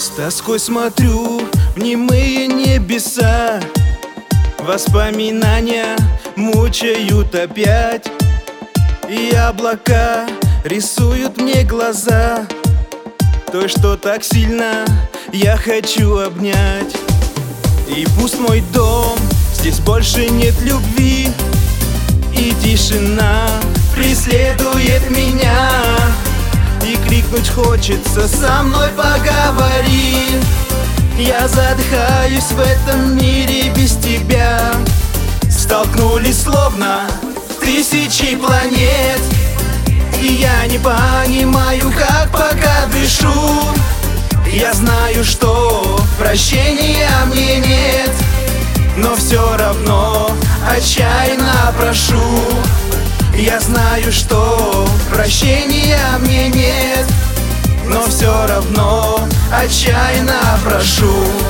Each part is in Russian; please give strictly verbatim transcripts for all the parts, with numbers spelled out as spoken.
С тоской смотрю в немые небеса, воспоминания мучают опять, и облака рисуют мне глаза той, что так сильно я хочу обнять. И пусть мой дом, здесь больше нет любви, и тишина преследует меня, и крикнуть хочется: со мной поговори. Я задыхаюсь в этом мире без тебя. Столкнулись словно тысячи планет, и я не понимаю, как пока дышу. Я знаю, что прощения мне нет, но все равно отчаянно прошу. Я знаю, что прощения мне нет, но все равно отчаянно прошу.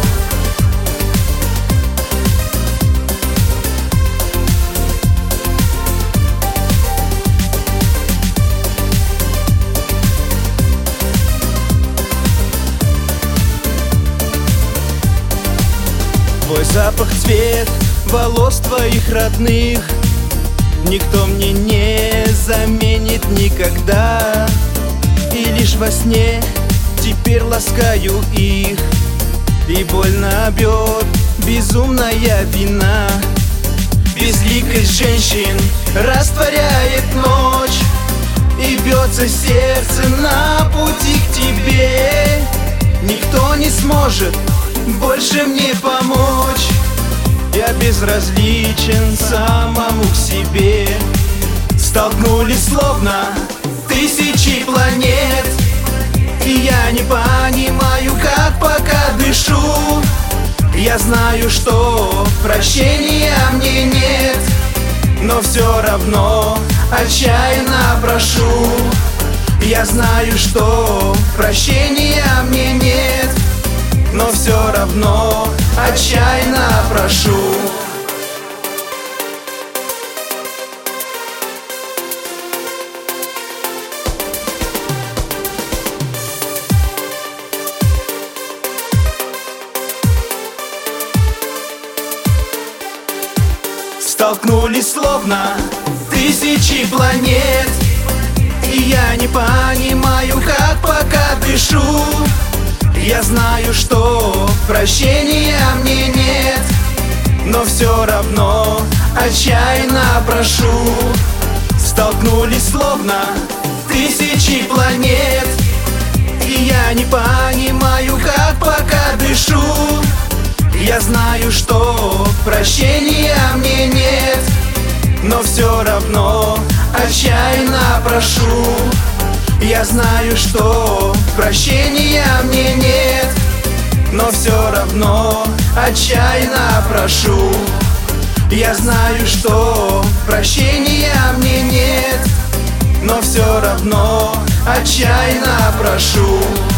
Твой запах, цвет волос твоих родных никто мне не заменит никогда. И лишь во сне теперь ласкаю их, и больно бьет безумная вина. Безликость женщин растворяет ночь, и бьется сердце на пути к тебе. Никто не сможет больше мне помочь. Я безразличен самому к себе. Столкнулись словно тысячи планет, и я не понимаю, как пока дышу. Я знаю, что прощения мне нет, но все равно отчаянно прошу. Я знаю, что прощения мне нет, но все равно отчаянно прошу. Столкнулись словно тысячи планет, и я не понимаю, как пока дышу. Я знаю, что прощения мне нет, но все равно отчаянно прошу. Столкнулись словно тысячи планет, и я не понимаю, как пока дышу. Я знаю, что прощения мне нет, но все равно отчаянно прошу. Я знаю, что прощения мне нет, но все равно отчаянно прошу. Я знаю, что прощения мне нет, но все равно отчаянно прошу.